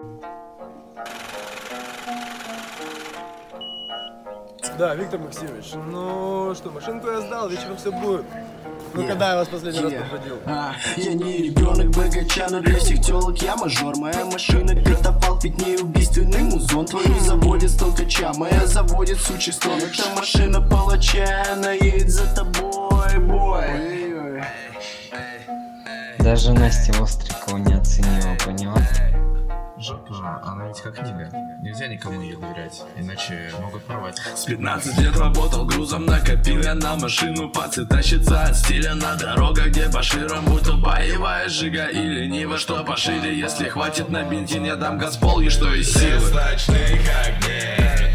Да, Виктор Максимович, ну что, машинку я сдал, вечером все будет. Ну когда я вас последний раз подводил? Я не ребенок богача, но для всех телок я мажор. Моя машина петопал, ведь не убийственный музон. Твою заводит столкача, моя заводит сучий стон. Это машина палача, она едет за тобой, бой. Даже Настя Острикова не оценила, поняла? Жопа, она ведь как книга. Нельзя никому ее доверять, иначе могут порвать. С 15 лет работал грузом, накопил я на машину. Пацы тащится от стиля на дорогах, где баширом. Будь то боевая жига или нива, что пошире. Если хватит на бензин, я дам газпол, и что из силы. Без ночных огней